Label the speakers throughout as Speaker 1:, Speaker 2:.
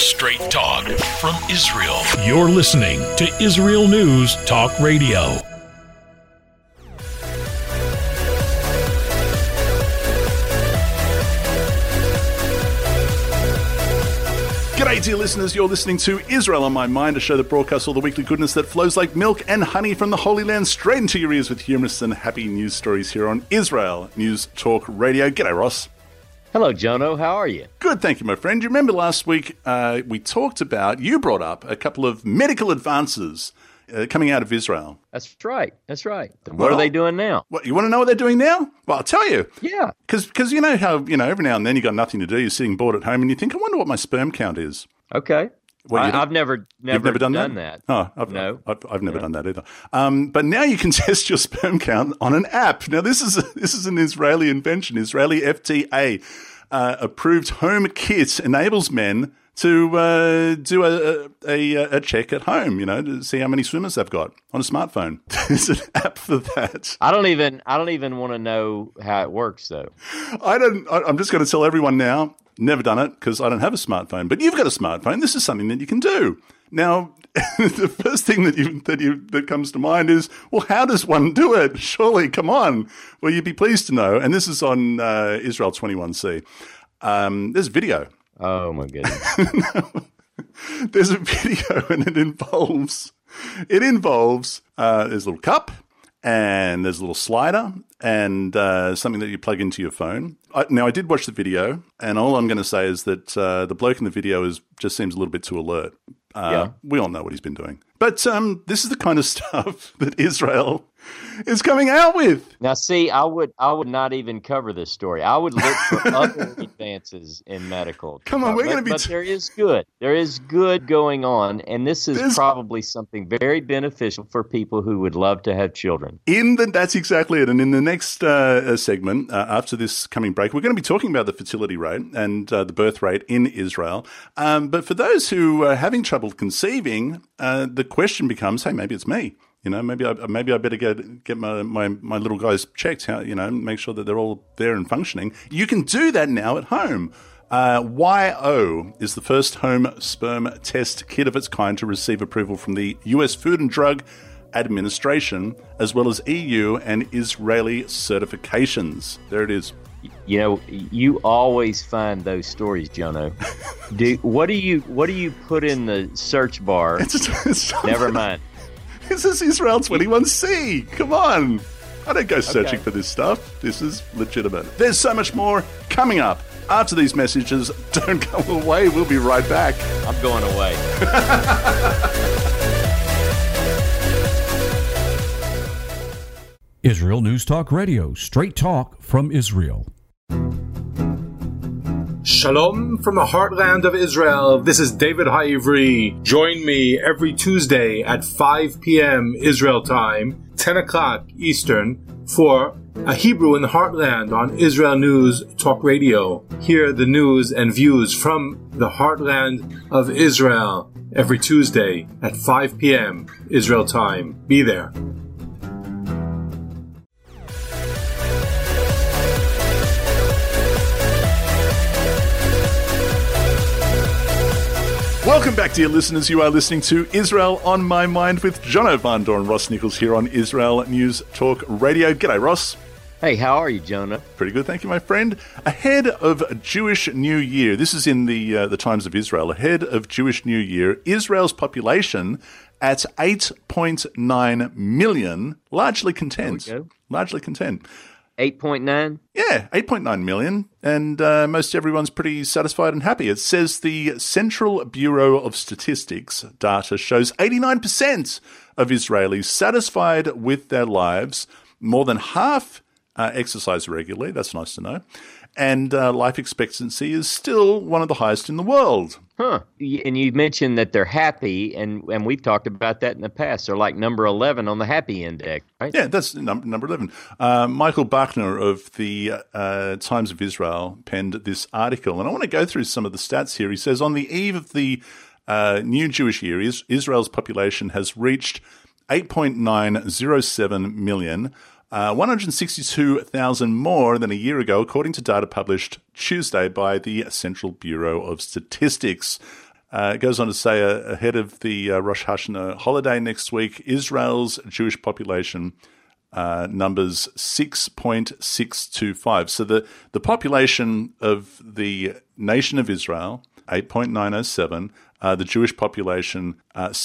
Speaker 1: Straight talk from Israel. You're listening to Israel News Talk Radio.
Speaker 2: G'day, dear listeners. You're listening to Israel on My Mind, a show that broadcasts all the weekly goodness that flows like milk and honey from the Holy Land straight into your ears with humorous and happy news stories here on Israel News Talk Radio. G'day, Ross.
Speaker 3: Hello, Jono. How are you?
Speaker 2: Good, thank you, my friend. You remember last week we talked about, you brought up a couple of medical advances coming out of Israel.
Speaker 3: That's right. That's right. What are they doing now?
Speaker 2: What, you want to know what they're doing now? Well, I'll tell you.
Speaker 3: Yeah.
Speaker 2: Because you know how, every now and then you got nothing to do, you're sitting bored at home and you think, I wonder what my sperm count is.
Speaker 3: Okay. I've never
Speaker 2: done
Speaker 3: that.
Speaker 2: Oh, I've never done that either. But now you can test your sperm count on an app. Now, this is an Israeli invention. Israeli FTA approved home kit enables men to do a check at home, to see how many swimmers they've got on a smartphone. There's an app for that.
Speaker 3: I don't even want to know how it works, though.
Speaker 2: I'm just going to tell everyone now. Never done it because I don't have a smartphone. But you've got a smartphone. This is something that you can do. Now, the first thing that comes to mind is, well, how does one do it? Surely, come on. Well, you'd be pleased to know, and this is on Israel 21C. There's a video.
Speaker 3: Oh, my goodness.
Speaker 2: There's a video, and it involves there's a little cup, and there's a little slider, and something that you plug into your phone. Now, I did watch the video, and all I'm going to say is that the bloke in the video just seems a little bit too alert. We all know what he's been doing. But this is the kind of stuff that Israel is coming out with.
Speaker 3: Now, see, I would not even cover this story. I would look for other advances in medical.
Speaker 2: Come on, we're going to be...
Speaker 3: But there is good. There is good going on, and this is probably something very beneficial for people who would love to have children.
Speaker 2: That's exactly it. And in the next segment, after this coming break, we're going to be talking about the fertility rate and the birth rate in Israel. But for those who are having trouble conceiving, the question becomes, hey, maybe it's me. Maybe I better get my little guys checked. Make sure that they're all there and functioning. You can do that now at home. YO is the first home sperm test kit of its kind to receive approval from the U.S. Food and Drug Administration, as well as EU and Israeli certifications. There it is.
Speaker 3: You always find those stories, Jono. What do you put in the search bar? Never mind.
Speaker 2: This is Israel 21C. Come on. I don't go searching for this stuff. This is legitimate. There's so much more coming up after these messages. Don't go away. We'll be right back.
Speaker 3: I'm going away.
Speaker 1: Israel News Talk Radio. Straight talk from Israel.
Speaker 4: Shalom from the heartland of Israel. This is David Haivri. Join me every Tuesday at 5 p.m. Israel time, 10 o'clock Eastern, for A Hebrew in the Heartland on Israel News Talk Radio. Hear the news and views from the heartland of Israel every Tuesday at 5 p.m. Israel time. Be there.
Speaker 2: Welcome back, dear listeners. You are listening to Israel on My Mind with Jono Van Doorn, Ross Nichols here on Israel News Talk Radio. G'day, Ross.
Speaker 3: Hey, how are you, Jonah?
Speaker 2: Pretty good, thank you, my friend. Ahead of Jewish New Year, this is in the Times of Israel. Ahead of Jewish New Year, Israel's population at 8.9 million, largely content. Largely content.
Speaker 3: 8.9?
Speaker 2: Yeah, 8.9 million, and most everyone's pretty satisfied and happy. It says the Central Bureau of Statistics data shows 89% of Israelis satisfied with their lives. More than half exercise regularly. That's nice to know. And life expectancy is still one of the highest in the world.
Speaker 3: Huh. And you mentioned that they're happy, and we've talked about that in the past. They're like number 11 on the happy index, right?
Speaker 2: Yeah, that's number 11. Michael Bachner of the Times of Israel penned this article, and I want to go through some of the stats here. He says, on the eve of the new Jewish year, Israel's population has reached 8.907 million, 162,000 more than a year ago, according to data published Tuesday by the Central Bureau of Statistics. It goes on to say, ahead of the Rosh Hashanah holiday next week, Israel's Jewish population numbers 6.625. So the population of the nation of Israel, 8.907, the Jewish population,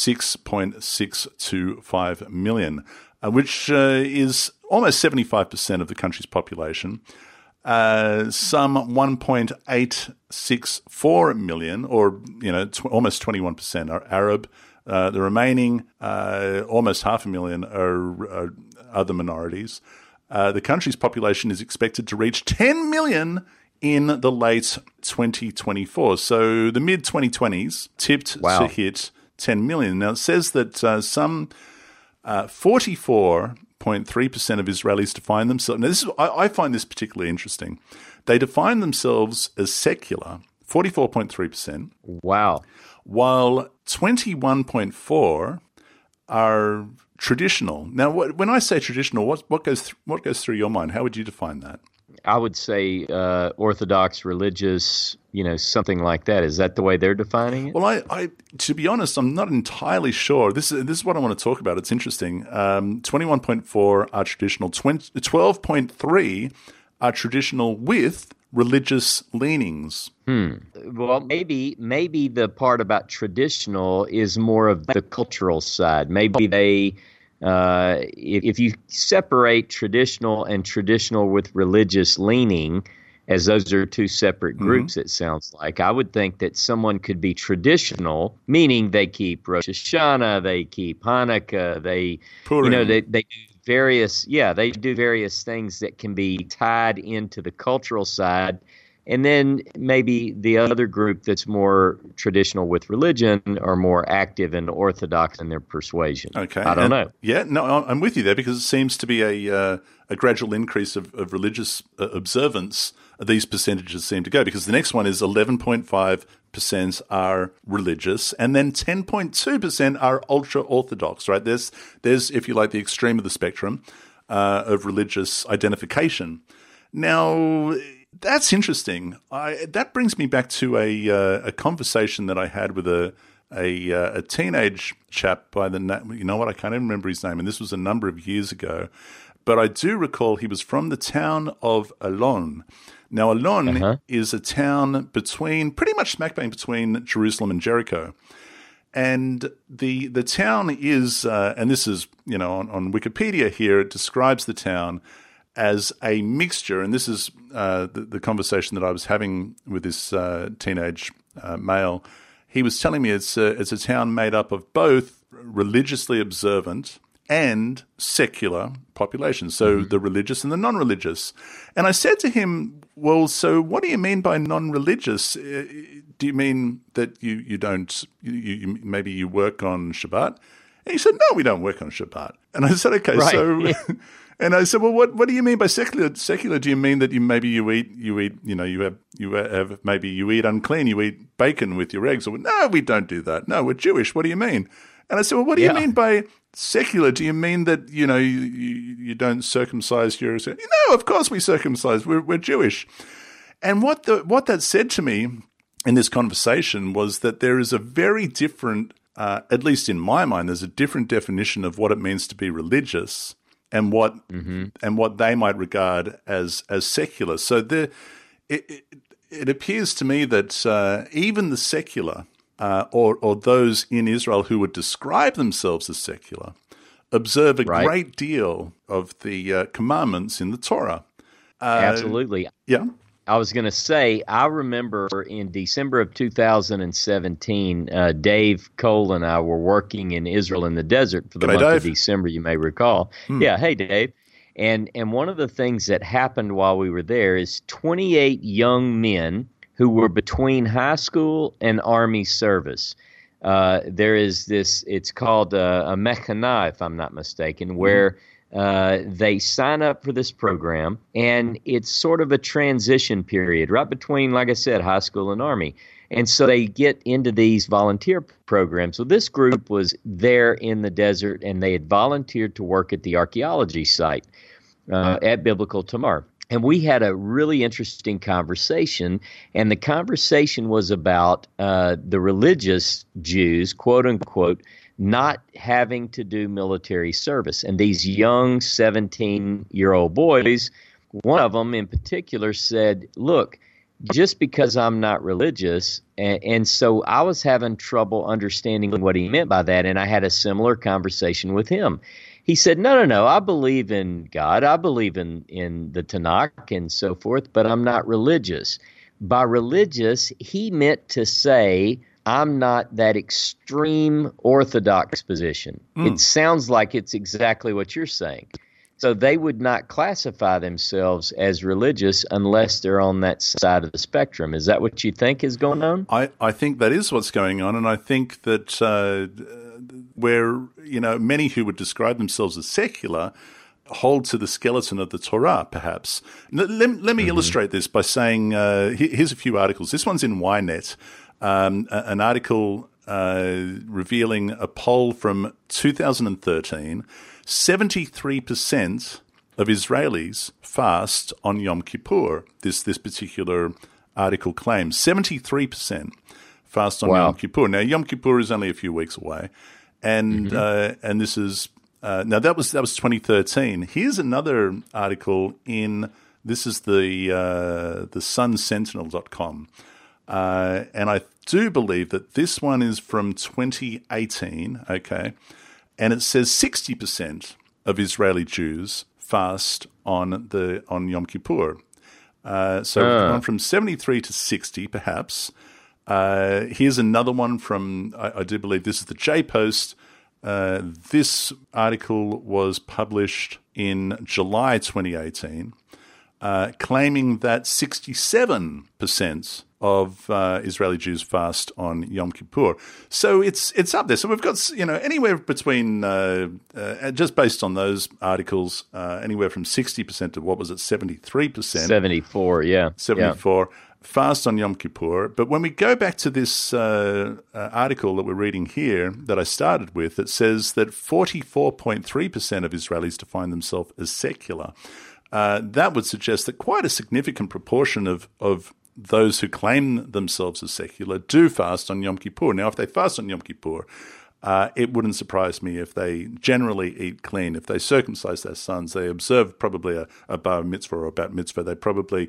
Speaker 2: 6.625 million, which is almost 75% of the country's population. Some 1.864 million, or almost 21%, are Arab. The remaining almost 500,000 are other minorities. The country's population is expected to reach 10 million in the late 2024. So the mid-2020s tipped to hit 10 million. Now, it says that some 44.3% of Israelis define themselves. Now, I find this particularly interesting. They define themselves as secular, 44.3%.
Speaker 3: Wow.
Speaker 2: While 21.4% are traditional. Now, when I say traditional, what goes through your mind? How would you define that?
Speaker 3: I would say Orthodox, religious, something like that. Is that the way they're defining it?
Speaker 2: Well, I to be honest, I'm not entirely sure. This is what I want to talk about. It's interesting. 21.4 are traditional. 12.3 are traditional with religious leanings.
Speaker 3: Well, maybe the part about traditional is more of the cultural side. Maybe they, if you separate traditional and traditional with religious leaning, as those are two separate groups, it sounds like, I would think that someone could be traditional, meaning they keep Rosh Hashanah, they keep Hanukkah, they do various things that can be tied into the cultural side. And then maybe the other group that's more traditional with religion are more active and orthodox in their persuasion.
Speaker 2: Okay.
Speaker 3: I don't know.
Speaker 2: Yeah, no, I'm with you there, because it seems to be a gradual increase of religious observance. These percentages seem to go, because the next one is 11.5% are religious, and then 10.2% are ultra-Orthodox, right? There's, if you like, the extreme of the spectrum of religious identification. Now, that's interesting. That brings me back to a conversation that I had with a teenage chap by the name. You know what? I can't even remember his name, and this was a number of years ago. But I do recall he was from the town of Alon. Now, Alon is a town pretty much smack bang between Jerusalem and Jericho. And the town is, and this is, on Wikipedia here, it describes the town as a mixture, and this is the conversation that I was having with this teenage male. He was telling me it's a town made up of both religiously observant and secular population, so the religious and the non-religious. And I said to him, well, so what do you mean by non-religious? Do you mean that you don't, maybe you work on Shabbat? And he said, no, we don't work on Shabbat. And I said, okay, so... And I said, well, what do you mean by secular? Secular? Do you mean that you eat, you eat unclean, you eat bacon with your eggs? Or no, we don't do that. No, we're Jewish. What do you mean? And I said, well, what do you mean by secular? Do you mean that you don't circumcise your? No, of course we circumcise. We're Jewish. And what that said to me in this conversation was that there is a very different, at least in my mind, there's a different definition of what it means to be religious and what they might regard as secular. So it appears to me that even the secular or those in Israel who would describe themselves as secular observe a great deal of the commandments in the Torah.
Speaker 3: Absolutely.
Speaker 2: Yeah.
Speaker 3: I was going to say, I remember in December of 2017, Dave Cole and I were working in Israel in the desert for the month of December, you may recall. Yeah, hey, Dave. And one of the things that happened while we were there is 28 young men who were between high school and Army service. There is this, it's called a mechanah, if I'm not mistaken, where they sign up for this program, and it's sort of a transition period right between, like I said, high school and Army. And so they get into these volunteer programs. So this group was there in the desert, and they had volunteered to work at the archaeology site at Biblical Tamar. And we had a really interesting conversation, and the conversation was about the religious Jews, quote unquote, not having to do military service. And these young 17-year-old boys, one of them in particular said, look, just because I'm not religious, and so I was having trouble understanding what he meant by that, and I had a similar conversation with him. He said, no, I believe in God, I believe in the Tanakh and so forth, but I'm not religious. By religious, he meant to say, I'm not that extreme Orthodox position. It sounds like it's exactly what you're saying. So they would not classify themselves as religious unless they're on that side of the spectrum. Is that what you think is going on?
Speaker 2: I think that is what's going on, and I think that where many who would describe themselves as secular hold to the skeleton of the Torah, perhaps. Let me illustrate this by saying here's a few articles. This one's in Ynet, an article revealing a poll from 2013. 73% of Israelis fast on Yom Kippur. This particular article claims 73% fast on Yom Kippur. Now, Yom Kippur is only a few weeks away, and this is now that was 2013. Here's another article this is the sunsentinel.com, and I do believe that this one is from 2018. Okay. And it says 60% of Israeli Jews fast on Yom Kippur. So we've gone from 73 to 60, perhaps. Here's another one from, I do believe this is the J-Post. This article was published in July 2018, claiming that 67% of Israeli Jews fast on Yom Kippur. So it's up there. So we've got, anywhere between, just based on those articles, anywhere from 60% to, what was it, 73%?
Speaker 3: 74, yeah.
Speaker 2: 74, fast on Yom Kippur. But when we go back to this article that we're reading here that I started with, it says that 44.3% of Israelis define themselves as secular. That would suggest that quite a significant proportion of those who claim themselves as secular do fast on Yom Kippur. Now, if they fast on Yom Kippur, it wouldn't surprise me if they generally eat clean. If they circumcise their sons, they observe probably a bar mitzvah or a bat mitzvah. They probably,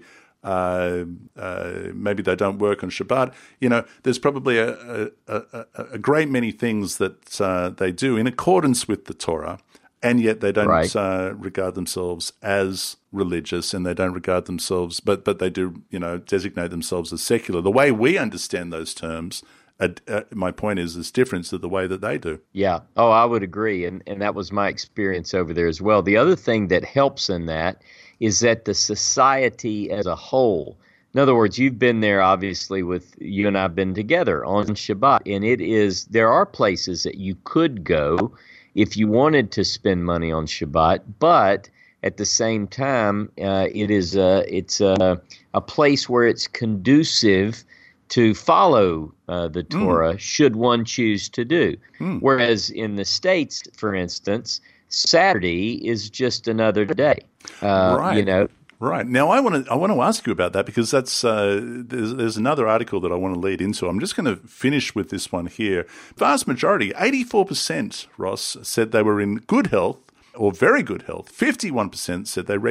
Speaker 2: maybe they don't work on Shabbat. There's probably a great many things that they do in accordance with the Torah. And yet they don't regard themselves as religious, and they don't regard themselves, but they do, designate themselves as secular. The way we understand those terms, my point is different to the way that they do.
Speaker 3: Yeah. Oh, I would agree, and that was my experience over there as well. The other thing that helps in that is that the society as a whole, in other words, you've been there, obviously, with you and I have been together on Shabbat, and there are places that you could go if you wanted to spend money on Shabbat, but at the same time, it's a place where it's conducive to follow the Torah, should one choose to do. Whereas in the States, for instance, Saturday is just another day.
Speaker 2: Right. Right. Now, I want to ask you about that, because that's there's another article that I want to lead into. I'm just going to finish with this one here. Vast majority, 84%, Ross, said they were in good health or very good health. 51% said they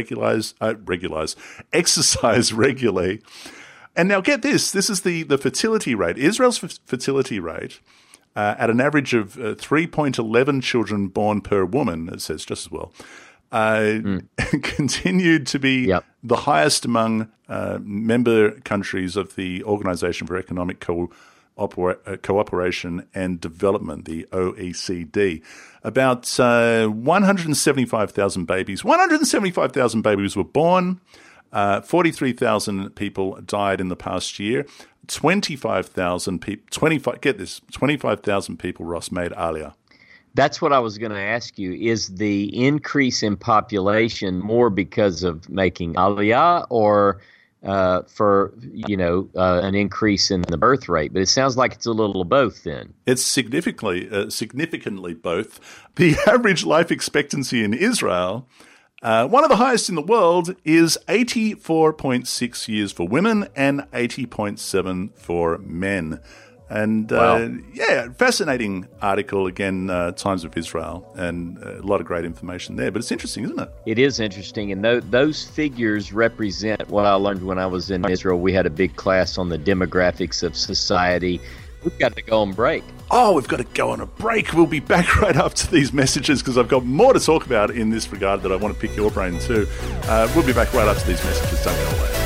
Speaker 2: exercise regularly. And now get this. This is the fertility rate. Israel's fertility rate, at an average of 3.11 children born per woman, it says just as well, continued to be the highest among member countries of the Organization for Economic Cooperation and Development, the OECD. About 175,000 babies. 175,000 babies were born. 43,000 people died in the past year. 25,000 people. Get this. 25,000 people, Ross, made Aliyah.
Speaker 3: That's what I was going to ask you. Is the increase in population more because of making Aliyah, or for an increase in the birth rate? But it sounds like it's a little of both then.
Speaker 2: It's significantly both. The average life expectancy in Israel One of the highest in the world is 84.6 years for women and 80.7 for men. And fascinating article, again, Times of Israel, and a lot of great information there. But it's interesting, isn't it?
Speaker 3: It is interesting, and those figures represent what I learned when I was in Israel. We had a big class on the demographics of society. We've got to go on break.
Speaker 2: Oh, we've got to go on a break. We'll be back right after these messages because I've got more to talk about in this regard that I want to pick your brain too. We'll be back right after these messages. Don't go away.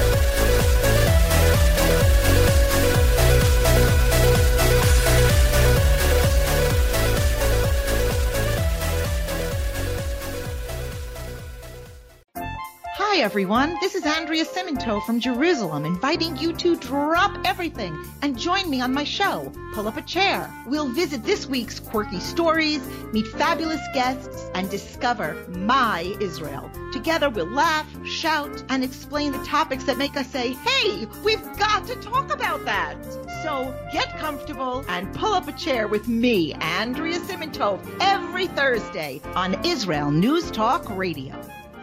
Speaker 5: Hi everyone, this is Andrea Simento from Jerusalem, inviting you to drop everything and join me on my show, Pull Up a Chair. We'll visit this week's quirky stories, meet fabulous guests, and discover my Israel. Together we'll laugh, shout, and explain the topics that make us say, hey, we've got to talk about that. So get comfortable and pull up a chair with me, Andrea Simento, every Thursday on Israel News Talk Radio.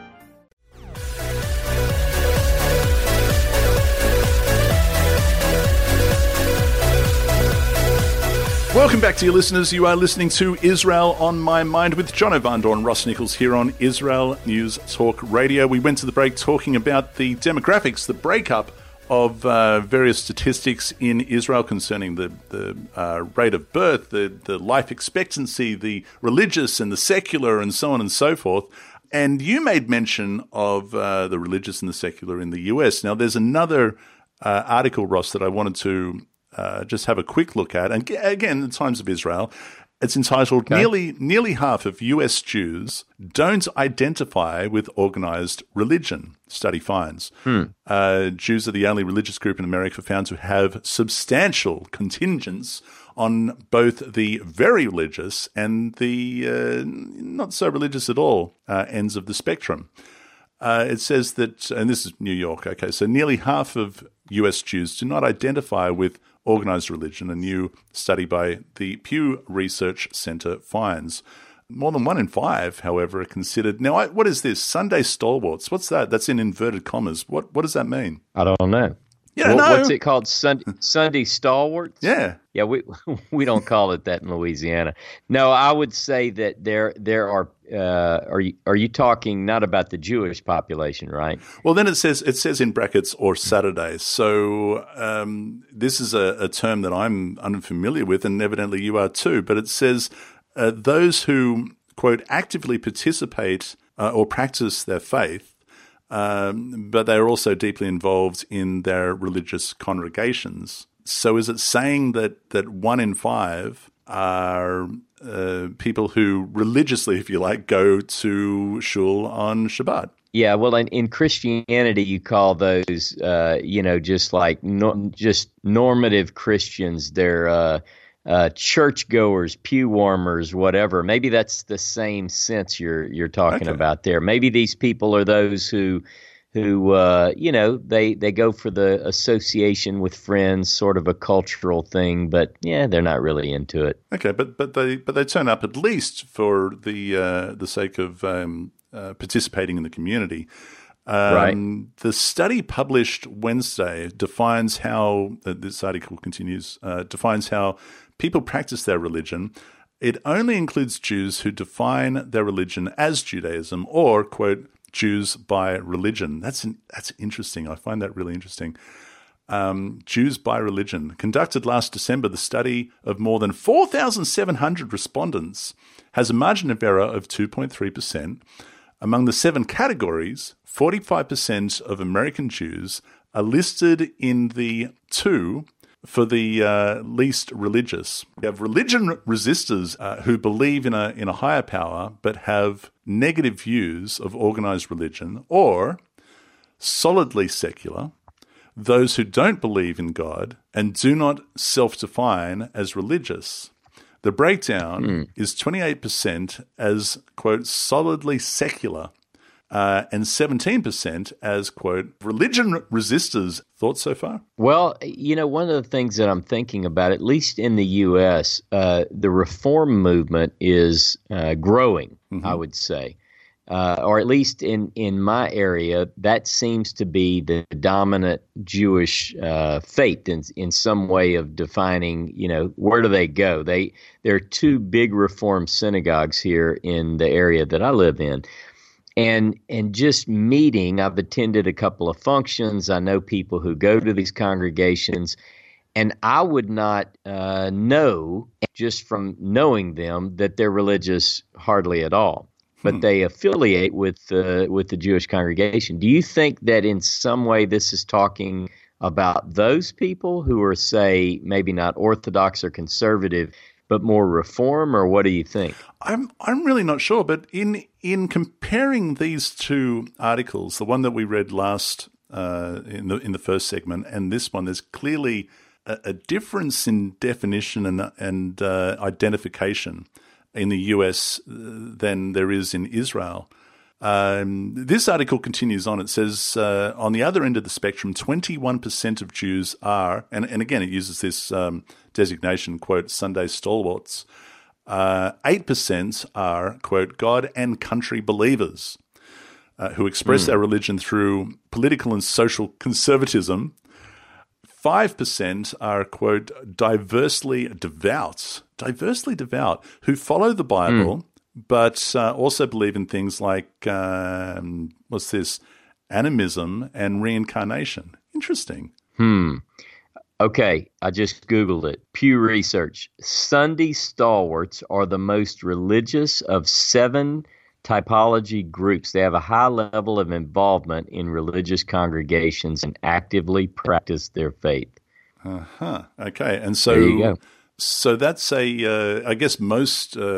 Speaker 2: Welcome back to your listeners. You are listening to Israel on My Mind with John O'Vandor and Ross Nichols here on Israel News Talk Radio. We went to the break talking about the demographics, the breakup of various statistics in Israel concerning the rate of birth, the life expectancy, the religious and the secular, and so on and so forth. And you made mention of the religious and the secular in the US. Now, there's another article, Ross, that I wanted to just have a quick look at. And again, the Times of Israel. It's entitled, Nearly half of US Jews don't identify with organized religion, study finds. Jews are the only religious group in America found to have substantial contingents on both the very religious and the not so religious at all ends of the spectrum. It says that, and this is New York, okay, so nearly half of US Jews do not identify with organized religion. A new study by the Pew Research Center finds. More than 1 in 5, however, are considered. Now, what is this? Sunday stalwarts. What's that? That's in inverted commas. What does that mean?
Speaker 3: I don't know.
Speaker 2: Yeah,
Speaker 3: what's it called? Sunday stalwarts?
Speaker 2: Yeah.
Speaker 3: Yeah, we don't call it that in Louisiana. No, I would say that there are. Are you talking not about the Jewish population, right?
Speaker 2: Well, then it says in brackets or Saturdays. So this is a term that I'm unfamiliar with, and evidently you are too. But it says those who, quote, actively participate or practice their faith, but they are also deeply involved in their religious congregations. So is it saying that 1 in 5 are people who religiously, if you like, go to shul on Shabbat?
Speaker 3: Yeah, well, in Christianity, you call those, just like just normative Christians. They're churchgoers, pew warmers, whatever. Maybe that's the same sense you're talking about there. Maybe these people are those who they go for the association with friends, sort of a cultural thing, but they're not really into it.
Speaker 2: Okay, but they turn up at least for the sake of participating in the community.
Speaker 3: Right.
Speaker 2: The study published Wednesday defines how this article continues. Defines how people practice their religion. It only includes Jews who define their religion as Judaism or, quote, Jews by religion. That's interesting. I find that really interesting. Jews by religion. Conducted last December, the study of more than 4,700 respondents has a margin of error of 2.3%. Among the 7 categories, 45% of American Jews are listed in the 2 for the least religious. We have religion resistors who believe in a higher power but have negative views of organized religion, or solidly secular, those who don't believe in God and do not self-define as religious. The breakdown is 28% as, quote, solidly secular, and 17% as, quote, religion resistors. Thoughts so far?
Speaker 3: Well, one of the things that I'm thinking about, at least in the U.S., the reform movement is growing, I would say. or at least in my area, that seems to be the dominant Jewish faith in some way of defining, where do they go? There are two big Reform synagogues here in the area that I live in. And just meeting, I've attended a couple of functions. I know people who go to these congregations, and I would not know just from knowing them that they're religious hardly at all. But they affiliate with the Jewish congregation. Do you think that in some way this is talking about those people who are, say, maybe not Orthodox or conservative, but more Reform, or what do you think?
Speaker 2: I'm really not sure, but in comparing these two articles, the one that we read last in the first segment and this one, there's clearly a difference in definition and identification in the US than there is in Israel. This article continues on. It says, on the other end of the spectrum, 21% of Jews are, and again it uses this designation, quote, Sunday stalwarts, 8% are, quote, God and country believers who express their religion through political and social conservatism. 5% are, quote, diversely devout, who follow the Bible, but also believe in things like, animism and reincarnation. Interesting.
Speaker 3: Okay, I just Googled it. Pew Research. Sunday stalwarts are the most religious of 7 typology groups. They have a high level of involvement in religious congregations and actively practice their faith.
Speaker 2: Okay, and so
Speaker 3: there you go.
Speaker 2: So that's I guess most. I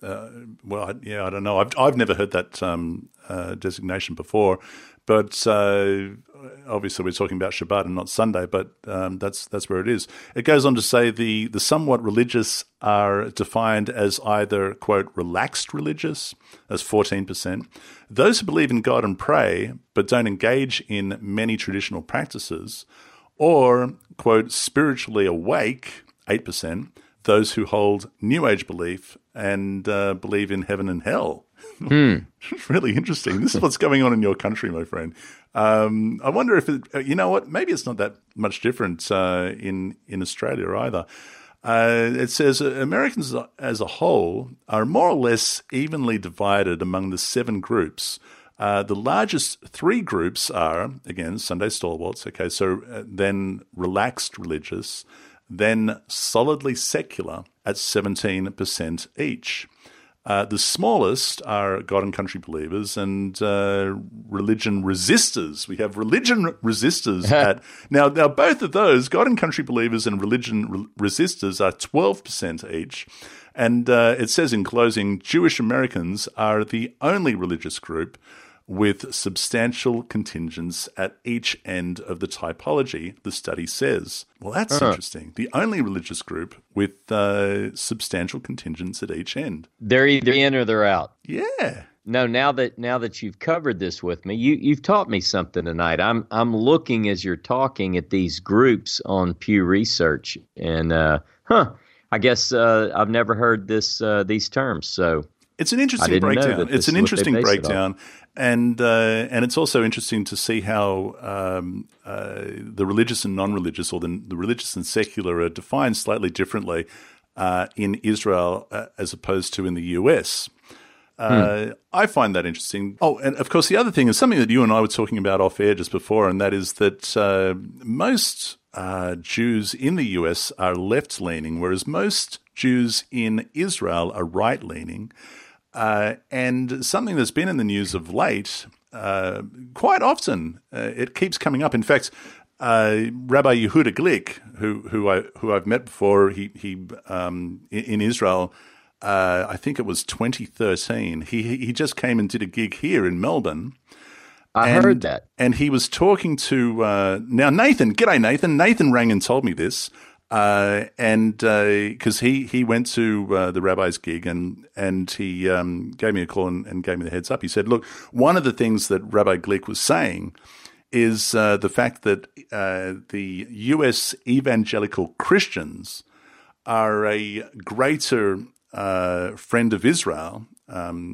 Speaker 2: don't know. I've never heard that designation before, but obviously we're talking about Shabbat and not Sunday. But that's where it is. It goes on to say the somewhat religious are defined as either, quote, relaxed religious, as 14%. Those who believe in God and pray but don't engage in many traditional practices, or, quote, spiritually awake, 8%, those who hold New Age belief and believe in heaven and hell. It's really interesting. This is what's going on in your country, my friend. I wonder if you know what? Maybe it's not that much different in Australia either. It says Americans as a whole are more or less evenly divided among the 7 groups. The largest 3 groups are, again, Sunday stalwarts. Okay, so then relaxed religious, then solidly secular at 17% each. The smallest are God and country believers and religion resistors. We have religion resistors at now both of those, God and country believers and religion resistors, are 12% each. And it says in closing, Jewish Americans are the only religious group with substantial contingents at each end of the typology, the study says. Well, that's interesting. The only religious group with substantial contingents at each end.
Speaker 3: They're either in or they're out.
Speaker 2: Yeah.
Speaker 3: No, now that you've covered this with me, you've taught me something tonight. I'm looking as you're talking at these groups on Pew Research, and I guess I've never heard these terms. So
Speaker 2: it's an interesting breakdown. It's an interesting breakdown. And it's also interesting to see how the religious and non-religious, or the religious and secular, are defined slightly differently in Israel as opposed to in the US. I find that interesting. Oh, and of course, the other thing is something that you and I were talking about off air just before, and that is that most Jews in the US are left-leaning, whereas most Jews in Israel are right-leaning. And something that's been in the news of late, quite often, it keeps coming up. In fact, Rabbi Yehuda Glick, who I've met before, he in Israel, I think it was 2013. He just came and did a gig here in Melbourne.
Speaker 3: I heard that,
Speaker 2: and he was talking to now Nathan. G'day, Nathan. Nathan rang and told me this. And because he went to the rabbi's gig and he gave me a call and gave me the heads up. He said, look, one of the things that Rabbi Glick was saying is the fact that the U.S. evangelical Christians are a greater friend of Israel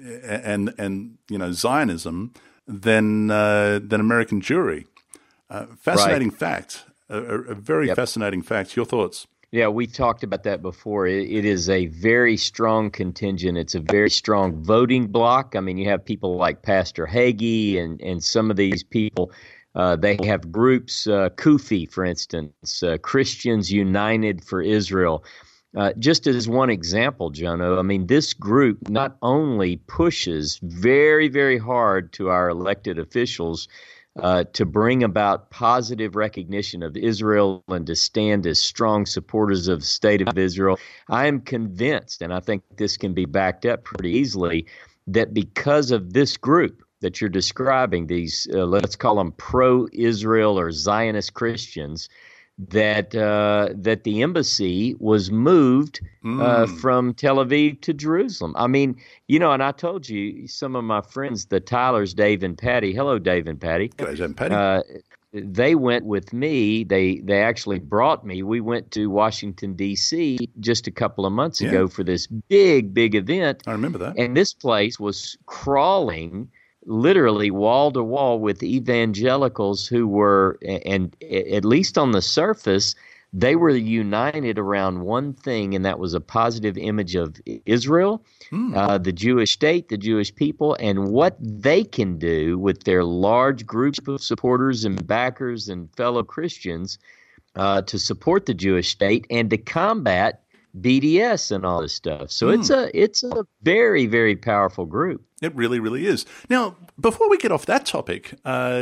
Speaker 2: and Zionism than American Jewry. Fascinating fact. A very fascinating fact. Your thoughts?
Speaker 3: Yeah, we talked about that before. It is a very strong contingent. It's a very strong voting bloc. I mean, you have people like Pastor Hagee and some of these people. They have groups, CUFI, for instance, Christians United for Israel. Just as one example, Jono, I mean, this group not only pushes very, very hard to our elected officials to bring about positive recognition of Israel and to stand as strong supporters of the state of Israel. I am convinced, and I think this can be backed up pretty easily, that because of this group that you're describing, these, let's call them pro-Israel or Zionist Christians, that the embassy was moved from Tel Aviv to Jerusalem. I mean, and I told you, some of my friends, the Tylers, Dave and Patty. Hello, Dave and Patty.
Speaker 2: Hello, Dave and Patty.
Speaker 3: They went with me. They actually brought me. We went to Washington, D.C. just a couple of months ago for this big event.
Speaker 2: I remember that.
Speaker 3: And this place was crawling literally wall to wall with evangelicals who were, and at least on the surface, they were united around one thing, and that was a positive image of Israel, the Jewish state, the Jewish people, and what they can do with their large groups of supporters and backers and fellow Christians to support the Jewish state and to combat BDS and all this stuff. So it's a very, very powerful group.
Speaker 2: It really, really is. Now, before we get off that topic,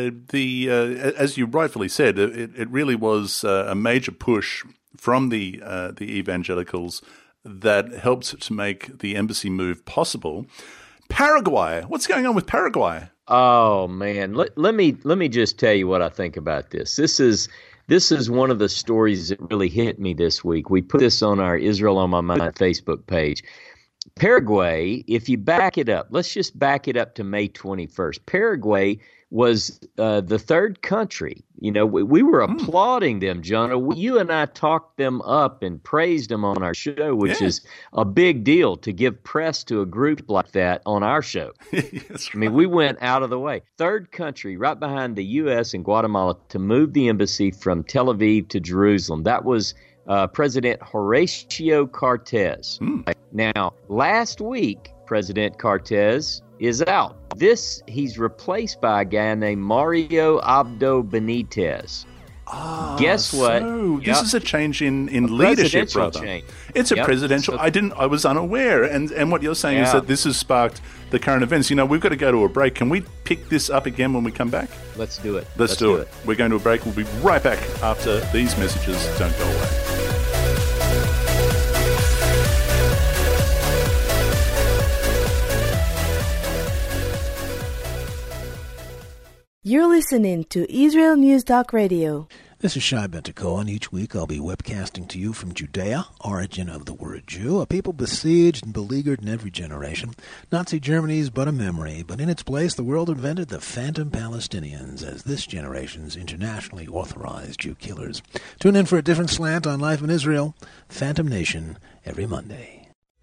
Speaker 2: as you rightfully said, it really was a major push from the evangelicals that helped to make the embassy move possible. Paraguay, what's going on with Paraguay?
Speaker 3: Oh man, let me just tell you what I think about this. This is one of the stories that really hit me this week. We put this on our Israel on My Mind Facebook page. Paraguay, if you back it up, let's just back it up to May 21st. Paraguay was the third country. We were applauding them, John. You and I talked them up and praised them on our show, which is a big deal to give press to a group like that on our show.
Speaker 2: Right.
Speaker 3: I mean, we went out of the way. Third country, right behind the U.S. and Guatemala, to move the embassy from Tel Aviv to Jerusalem. That was President Horacio Cortez. Now, last week, President Cortez is out. He's replaced by a guy named Mario Abdo Benitez. Guess what?
Speaker 2: So this is a change in leadership, brother.
Speaker 3: Change.
Speaker 2: It's a presidential. I was unaware, and what you're saying is that this has sparked the current events. We've got to go to a break. Can we pick this up again when we come back?
Speaker 3: Let's do it.
Speaker 2: Let's do it. We're going to a break. We'll be right back after these messages. Don't go away.
Speaker 6: You're listening to Israel News Talk Radio.
Speaker 7: This is Shai Ben-Tekoa, and each week I'll be webcasting to you from Judea, origin of the word Jew, a people besieged and beleaguered in every generation. Nazi Germany is but a memory, but in its place the world invented the phantom Palestinians as this generation's internationally authorized Jew killers. Tune in for a different slant on life in Israel, Phantom Nation, every Monday.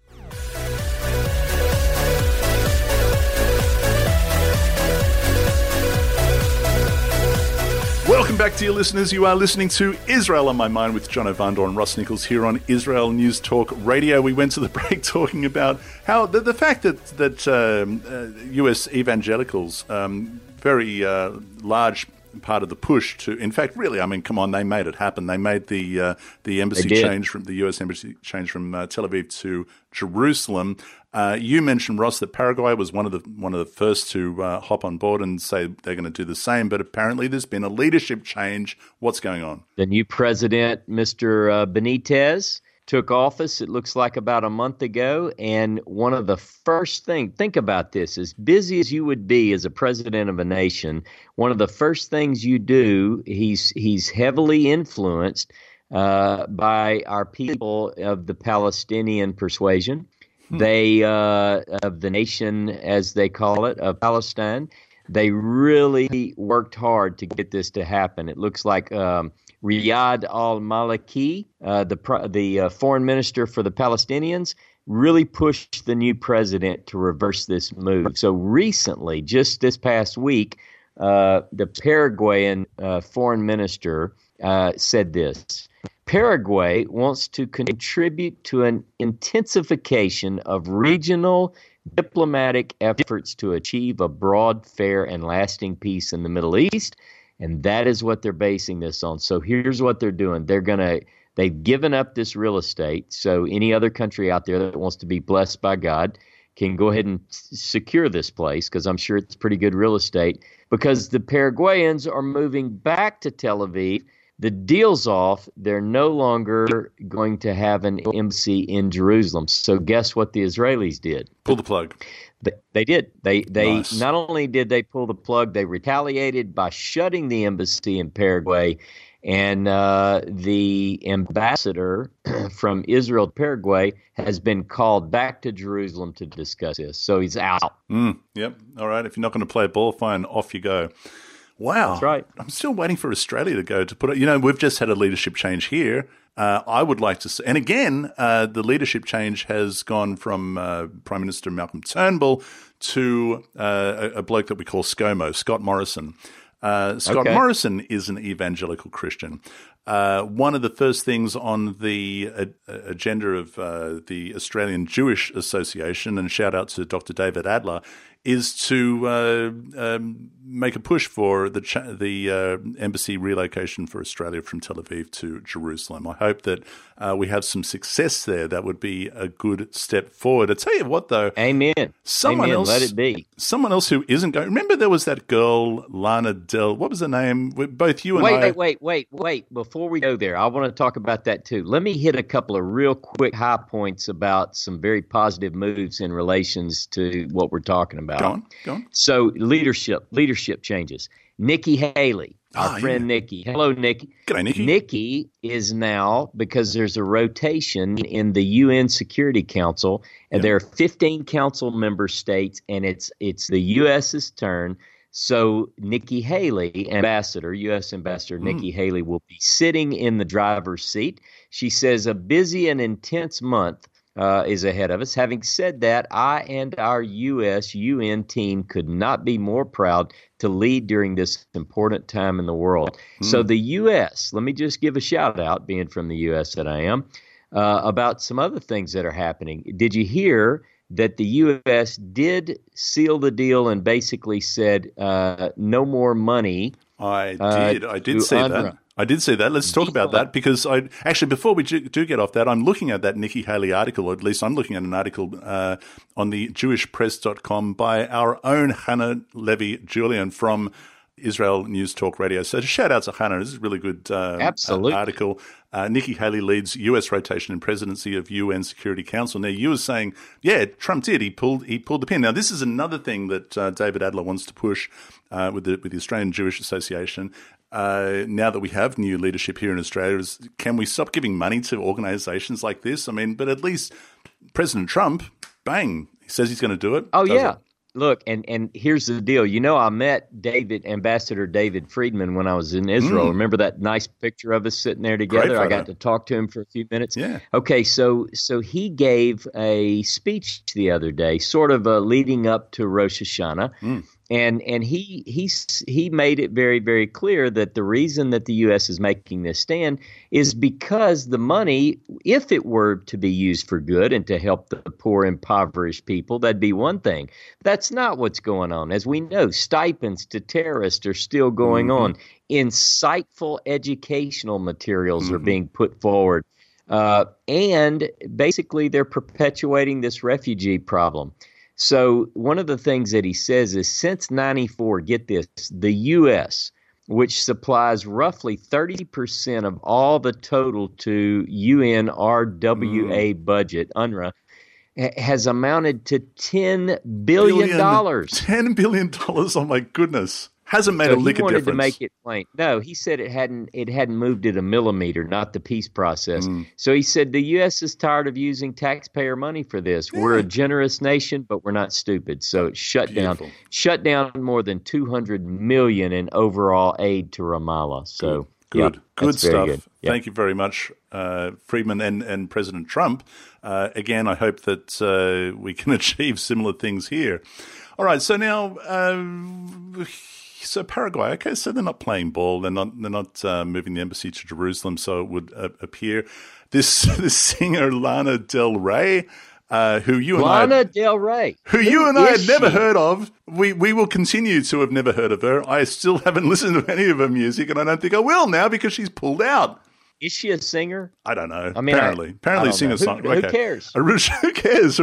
Speaker 2: Welcome back, dear listeners. You are listening to Israel on My Mind with John O'Vandor and Ross Nichols here on Israel News Talk Radio. We went to the break talking about how the fact that U.S. evangelicals, very large part of the push to, in fact, really, I mean, come on, they made it happen. They made the embassy change from the U.S. embassy change from Tel Aviv to Jerusalem. You mentioned, Ross, that Paraguay was one of the first to hop on board and say they're going to do the same. But apparently, there's been a leadership change. What's going on?
Speaker 3: The new president, Mr. Benitez, took office, it looks like about a month ago, and one of the first things, think about this, as busy as you would be as a president of a nation, one of the first things you do, he's heavily influenced by our people of the Palestinian persuasion, they of the nation, as they call it, of Palestine. They really worked hard to get this to happen. It looks like Riyad al-Maliki, the foreign minister for the Palestinians, really pushed the new president to reverse this move. So recently, just this past week, the Paraguayan foreign minister said this. Paraguay wants to contribute to an intensification of regional diplomatic efforts to achieve a broad, fair, and lasting peace in the Middle East. And that is what they're basing this on. So here's what they're doing. They've given up this real estate. So any other country out there that wants to be blessed by God can go ahead and secure this place, because I'm sure it's pretty good real estate, because the Paraguayans are moving back to Tel Aviv. The deal's off. They're no longer going to have an embassy in Jerusalem. So guess what the Israelis did?
Speaker 2: Pull the plug.
Speaker 3: They did. They
Speaker 2: Nice.
Speaker 3: Not only did they pull the plug, they retaliated by shutting the embassy in Paraguay. And the ambassador from Israel to Paraguay has been called back to Jerusalem to discuss this. So he's out.
Speaker 2: Yep. All right. If you're not going to play ball, fine. Off you go. Wow.
Speaker 3: That's right.
Speaker 2: I'm still waiting for Australia to go to put it. We've just had a leadership change here. I would like to see, and again, the leadership change has gone from Prime Minister Malcolm Turnbull to a bloke that we call ScoMo, Scott Morrison. Scott Morrison is an evangelical Christian. One of the first things on the agenda of the Australian Jewish Association, and shout out to Dr. David Adler, is to make a push for the embassy relocation for Australia from Tel Aviv to Jerusalem. I hope that we have some success there. That would be a good step forward. I tell you what, though.
Speaker 3: Amen.
Speaker 2: Someone else,
Speaker 3: let it be.
Speaker 2: Someone else who isn't going. Remember, there was that girl, Lana Del. What was her name? Both you and I.
Speaker 3: Wait. Before we go there, I want to talk about that too. Let me hit a couple of real quick high points about some very positive moves in relations to what we're talking about.
Speaker 2: Go on.
Speaker 3: So leadership changes. Nikki Haley, our friend Nikki. Hello, Nikki.
Speaker 2: G'day, Nikki.
Speaker 3: Nikki is now, because there's a rotation in the UN Security Council, and there are 15 council member states, and it's the U.S.'s turn. So Nikki Haley, U.S. Ambassador Nikki Haley, will be sitting in the driver's seat. She says a busy and intense month is ahead of us. Having said that, I and our U.S. UN team could not be more proud to lead during this important time in the world. So the U.S., let me just give a shout out, being from the U.S. that I am, about some other things that are happening. Did you hear that the U.S. did seal the deal and basically said no more money?
Speaker 2: I did see
Speaker 3: UNRWA.
Speaker 2: that. I did see that. Let's talk about that, because before we do get off that, I'm looking at that Nikki Haley article, or at least I'm looking at an article on the jewishpress.com by our own Hannah Levy-Julian from Israel News Talk Radio. So just shout out to Hannah. This is a really good article. Nikki Haley leads U.S. rotation and presidency of UN Security Council. Now, you were saying, Trump did. He pulled the pin. Now, this is another thing that David Adler wants to push with the Australian Jewish Association. Now that we have new leadership here in Australia, can we stop giving money to organizations like this? I mean, but at least President Trump, bang, he says he's going to do it.
Speaker 3: Oh, yeah. Look, and here's the deal. I met Ambassador David Friedman when I was in Israel. Remember that nice picture of us sitting there together? I got to talk to him for a few minutes.
Speaker 2: Yeah.
Speaker 3: Okay, so he gave a speech the other day, sort of leading up to Rosh Hashanah. And he made it very, very clear that the reason that the U.S. is making this stand is because the money, if it were to be used for good and to help the poor, impoverished people, that'd be one thing. That's not what's going on. As we know, stipends to terrorists are still going on. Insightful educational materials are being put forward. And basically, they're perpetuating this refugee problem. So one of the things that he says is since 94, get this, the U.S., which supplies roughly 30% of all the total to UNRWA budget, UNRWA, has amounted to $10 billion.
Speaker 2: $10 billion, oh my goodness. Hasn't made a lick of difference.
Speaker 3: He wanted to make it plain. No, he said it hadn't moved it a millimeter, not the peace process. So he said the U.S. is tired of using taxpayer money for this. Yeah. We're a generous nation, but we're not stupid. So it shut down more than $200 million in overall aid to Ramallah. So
Speaker 2: Good stuff.
Speaker 3: Good. Yep.
Speaker 2: Thank you very much, Friedman and President Trump. Again, I hope that we can achieve similar things here. All right, so now, so Paraguay. Okay, so they're not playing ball. They're not moving the embassy to Jerusalem. So it would appear this singer Lana Del Rey. Who you and I had never heard of. We will continue to have never heard of her. I still haven't listened to any of her music, and I don't think I will now because she's pulled out.
Speaker 3: Is she a singer?
Speaker 2: I don't know.
Speaker 3: I mean,
Speaker 2: apparently singer-songwriter.
Speaker 3: Who cares?
Speaker 2: Who cares?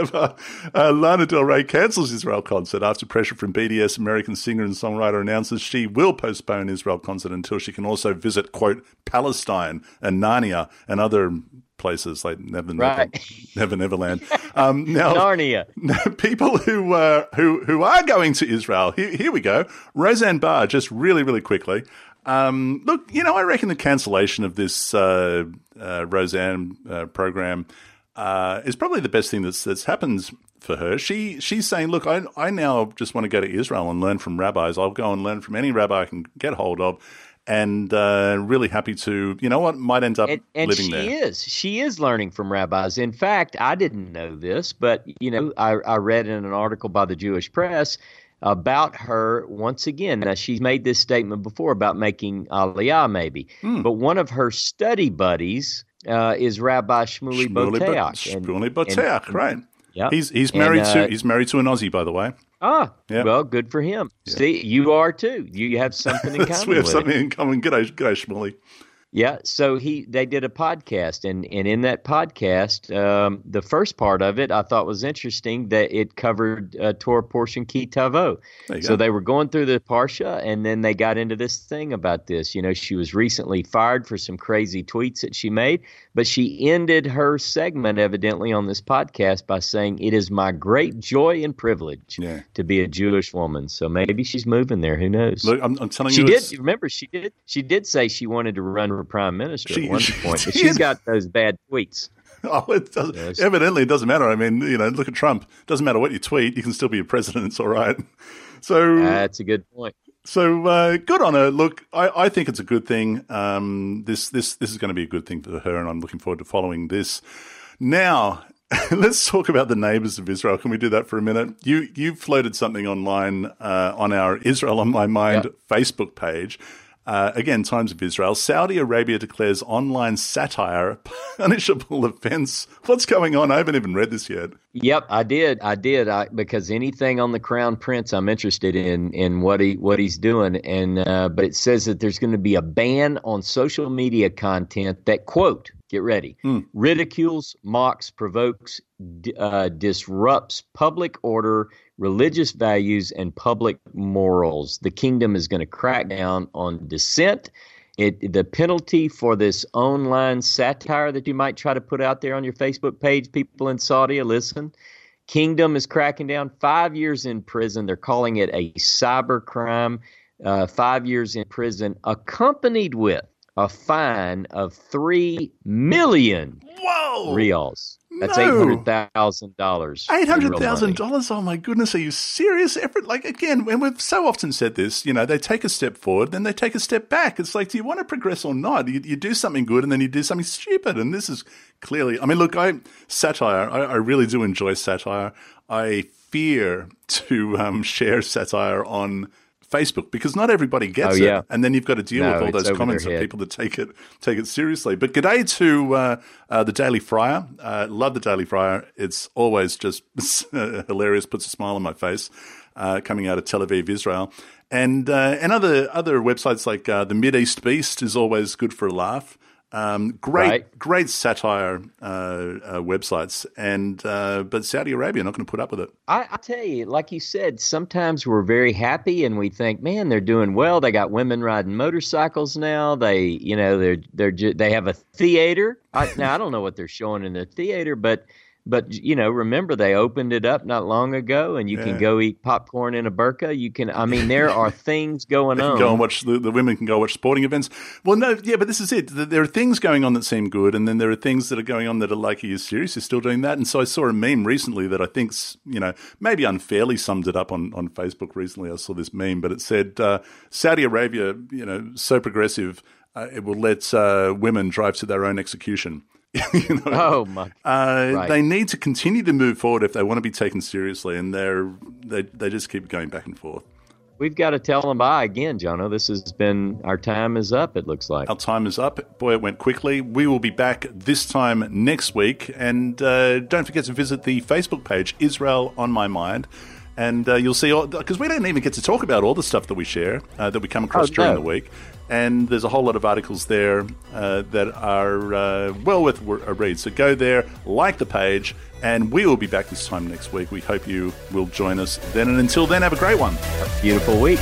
Speaker 2: Lana Del Rey cancels Israel concert after pressure from BDS. American singer and songwriter announces she will postpone Israel concert until she can also visit, quote, Palestine and Narnia and other places like Never Neverland. Now,
Speaker 3: Narnia.
Speaker 2: People who are going to Israel. Here we go. Roseanne Barr, just really, really quickly. Look, I reckon the cancellation of this Roseanne program is probably the best thing that's happened for her. She's saying, look, I now just want to go to Israel and learn from rabbis. I'll go and learn from any rabbi I can get hold of. And really happy to, might end up living there.
Speaker 3: She is learning from rabbis. In fact, I didn't know this, but, I read in an article by the Jewish Press about her once again. Now, she's made this statement before about making Aliyah maybe. But one of her study buddies is Rabbi Shmuley Boteach.
Speaker 2: Shmuley Boteach, right.
Speaker 3: Yeah.
Speaker 2: He's married to an Aussie, by the way.
Speaker 3: Well, good for him. Yeah. See, you are too. You have something in common.
Speaker 2: We have something in common. G'day, Shmuley.
Speaker 3: Yeah, so they did a podcast, and in that podcast, the first part of it I thought was interesting that it covered Torah portion Ki Tavo. So they were going through the Parsha, and then they got into this thing about this. She was recently fired for some crazy tweets that she made, but she ended her segment evidently on this podcast by saying, "It is my great joy and privilege to be a Jewish woman." So maybe she's moving there. Who knows?
Speaker 2: Look, I'm telling
Speaker 3: you,
Speaker 2: she
Speaker 3: did. Remember, she did say she wanted to run for prime minister at one point. But she's got those bad tweets.
Speaker 2: Evidently, it doesn't matter. I mean, look at Trump. It doesn't matter what you tweet; you can still be a president. It's all right. So
Speaker 3: that's a good point.
Speaker 2: So good on her. Look, I think it's a good thing. This is going to be a good thing for her, and I'm looking forward to following this. Now, let's talk about the neighbors of Israel. Can we do that for a minute? You floated something online on our Israel on My Mind Facebook page. Again, Times of Israel. Saudi Arabia declares online satire a punishable offense. What's going on? I haven't even read this yet.
Speaker 3: Yep, I did. Because anything on the Crown Prince, I'm interested in what he's doing. And but it says that there's going to be a ban on social media content that, quote, get ready, ridicules, mocks, provokes, disrupts public order, religious values, and public morals. The kingdom is going to crack down on dissent. The penalty for this online satire that you might try to put out there on your Facebook page, people in Saudi, listen, kingdom is cracking down. 5 years in prison. They're calling it a cyber crime. 5 years in prison, accompanied with a fine of 3 million reals. That's $800,000.
Speaker 2: $800,000? Oh my goodness! Are you serious? Again, when we've so often said this, they take a step forward, then they take a step back. It's like, do you want to progress or not? You do something good, and then you do something stupid. And this is clearly. I mean, look, satire. I really do enjoy satire. I fear to share satire on Facebook because not everybody gets it, and then you've got to deal with all those comments of people that take it seriously. But g'day to the Daily Friar. Love the Daily Friar. It's always just hilarious. Puts a smile on my face. Coming out of Tel Aviv, Israel, and other websites like the Mideast Beast is always good for a laugh. Great satire websites, but Saudi Arabia not going to put up with it.
Speaker 3: I tell you, like you said, sometimes we're very happy and we think, man, they're doing well. They got women riding motorcycles now. They have a theater. Now I don't know what they're showing in the theater, but remember they opened it up not long ago, and you can go eat popcorn in a burqa. You can, there are things going on.
Speaker 2: Go and watch the women can go watch sporting events. Well, no, but this is it. There are things going on that seem good, and then there are things that are going on that are like, are you serious? You're still doing that? And so I saw a meme recently that I think, maybe unfairly summed it up on Facebook recently. I saw this meme, but it said Saudi Arabia, so progressive. it will let women drive to their own execution.
Speaker 3: Oh my! Right.
Speaker 2: They need to continue to move forward if they want to be taken seriously, and they just keep going back and forth.
Speaker 3: We've got to tell them bye again, Jono. This has been, our time is up, it looks like.
Speaker 2: Our time is up. Boy, it went quickly. We will be back this time next week. And don't forget to visit the Facebook page, Israel on My Mind. And you'll see, because we don't even get to talk about all the stuff that we share, that we come across during the week. And there's a whole lot of articles there that are well worth a read. So go there, like the page, and we will be back this time next week. We hope you will join us then. And until then, have a great one.
Speaker 3: A beautiful week.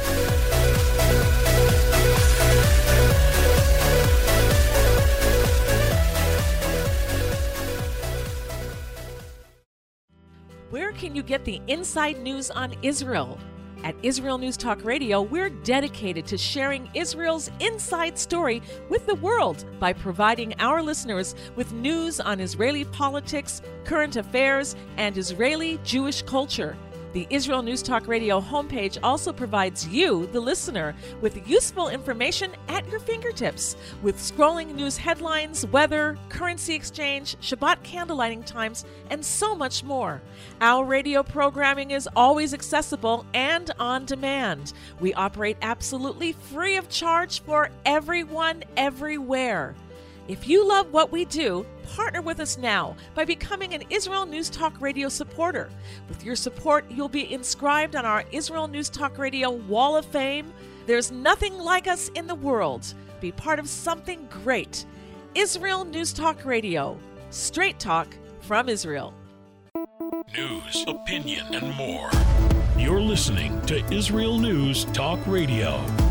Speaker 8: Where can you get the inside news on Israel? At Israel News Talk Radio, we're dedicated to sharing Israel's inside story with the world by providing our listeners with news on Israeli politics, current affairs, and Israeli Jewish culture. The Israel News Talk Radio homepage also provides you, the listener, with useful information at your fingertips, with scrolling news headlines, weather, currency exchange, Shabbat candlelighting times, and so much more. Our radio programming is always accessible and on demand. We operate absolutely free of charge for everyone, everywhere. If you love what we do, partner with us now by becoming an Israel News Talk Radio supporter. With your support, you'll be inscribed on our Israel News Talk Radio Wall of Fame. There's nothing like us in the world. Be part of something great. Israel News Talk Radio. Straight talk from Israel.
Speaker 1: News, opinion, and more. You're listening to Israel News Talk Radio.